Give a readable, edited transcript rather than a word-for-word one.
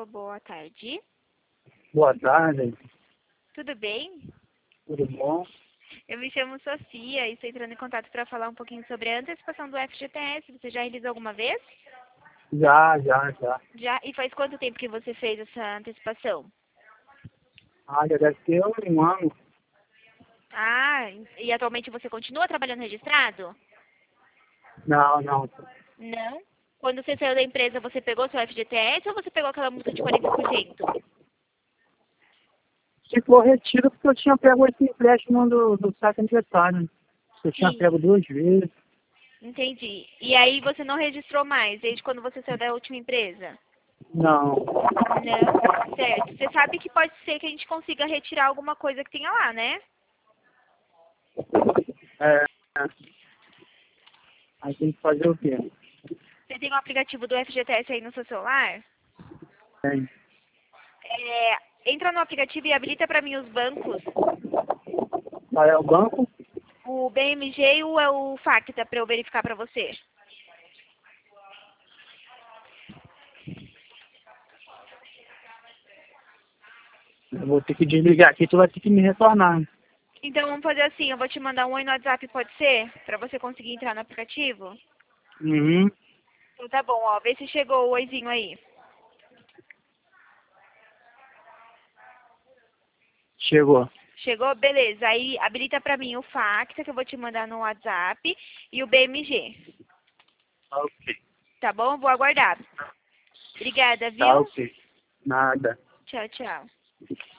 boa tarde. Boa tarde, Tudo bem? tudo bom? Eu me chamo Sofia e estou entrando em contato para falar um pouquinho sobre a antecipação do FGTS. Você já realizou alguma vez? Já. Já? E faz quanto tempo que você fez essa antecipação? Já deve ter um ano. Ah, e atualmente você continua trabalhando registrado? Não. Não. Quando você saiu da empresa, você pegou seu FGTS ou você pegou aquela multa de 40%? Se for retiro, porque eu tinha pego esse empréstimo do saque aniversário. Eu tinha Sim, pego 2 vezes. entendi. E aí você não registrou mais desde quando você saiu da última empresa? Não. Não? Certo. Você sabe que pode ser que a gente consiga retirar alguma coisa que tenha lá, né? É, aí tem que fazer o quê? Você tem o aplicativo do FGTS aí no seu celular? Tem. Entra no aplicativo e habilita para mim os bancos, Qual é o banco? o BMG e o Facta, para eu verificar para você. Eu vou ter que desligar aqui, tu vai ter que me retornar. Então vamos fazer assim, eu vou te mandar um oi no WhatsApp, pode ser? Para você conseguir entrar no aplicativo? Uhum. Então tá bom, ó, vê se chegou o oizinho aí. Chegou. Chegou? Beleza. Aí habilita para mim o Facta, que eu vou te mandar no WhatsApp, e o BMG. Ok. Tá bom? Vou aguardar. Obrigada, Tá viu? ok. Nada. Tchau, tchau.